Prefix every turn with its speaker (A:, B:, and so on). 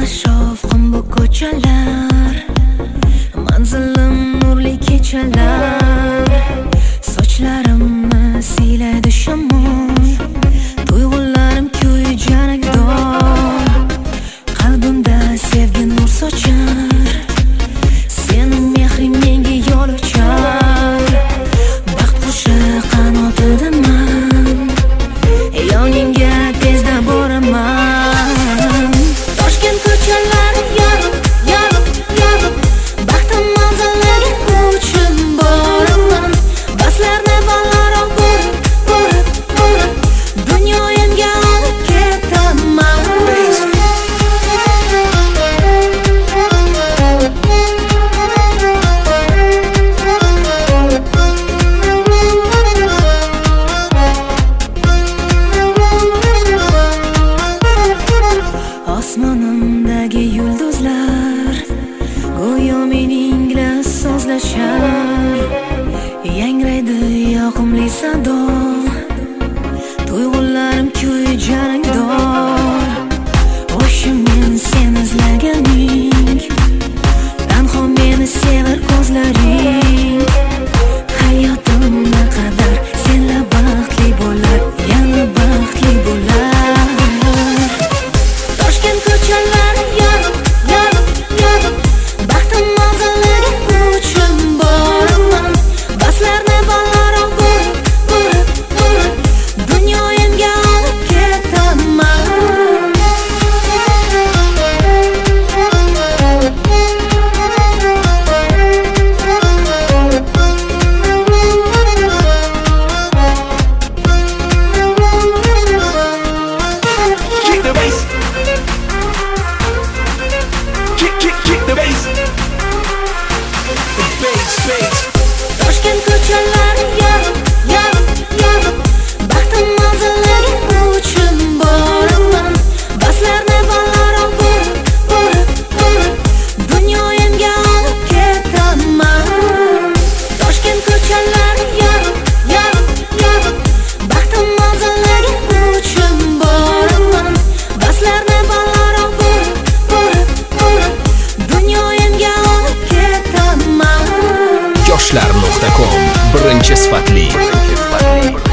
A: shovqin bu ko'chalar, manzilim nurli kechalar. Sochlarimni siylaydi shamol, tuyg'ularim kuyi janagdor. Qalbimda sevgi nur sochar, sening mehring menga yo'l ochar. Baxt qushi qanotidaman, yoningga tezda boraman. Toshkent ko'chalari yorug', yorug', yorug', baxtim manziliga uchib boraman. Baslarni balandroq burib, burib, burib, dunyoyimga olib ketaman. Osmonimdagi yulduzlar go'yo mening bilan so'zlashar. Yangraydi yoqimli sado, tuyg'ularim kuyi janagdor. O'sha men seni izlaganing, tanho meni sevar ko'zlaring. Hayotim naqadar senla baxtli bo'lar, yana baxtli bo'lar. Toshkent ko'chalari yorug', yorug', yorug', baxtim manziliga uchib boraman. Baslarni balandroq burib, burib, burib, dunyoyimga olib ketaman.
B: Kick the bass. Kick the bass. The bass, bass.
A: Toshkent ko'chalari yorug', yorug', yorug', baxtim manziliga uchib boraman. Baslarni balandroq burib, burib, burib, dunyoyimga olib ketaman. Toshkent ko'chalari yorug', yorug', yorug', baxtim manziliga uchib boraman. Baslarni balandroq burib, burib, burib, dunyoyimga olib ketaman.
C: yoshlar.com birinchi sifatli